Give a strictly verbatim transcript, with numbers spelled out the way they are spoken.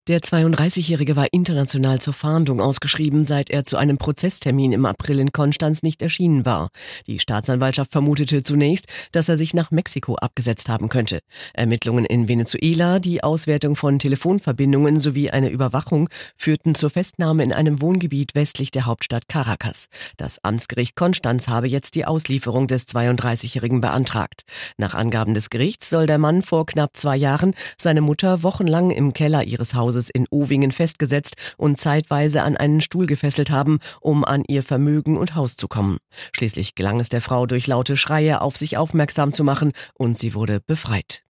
Der zweiunddreißigjährige war international zur Fahndung ausgeschrieben, seit er zu einem Prozesstermin im April in Konstanz nicht erschienen war. Die Staatsanwaltschaft vermutete zunächst, dass er sich nach Mexiko abgesetzt haben könnte. Ermittlungen in Venezuela, die Auswertung von Telefonverbindungen sowie eine Überwachung führten zur Festnahme in einem Wohngebiet westlich der Hauptstadt Caracas. Das Amtsgericht Konstanz habe jetzt die Auslieferung des zweiunddreißigjährigen beantragt. Nach Angaben des Gerichts soll der Mann vor knapp zwei Jahren seine Mutter wochenlang im Keller ihres Hauses in Ovingen festgesetzt und zeitweise an einen Stuhl gefesselt haben, um an ihr Vermögen und Haus zu kommen. Schließlich gelang es der Frau, durch laute Schreie auf sich aufmerksam zu machen, und sie wurde befreit.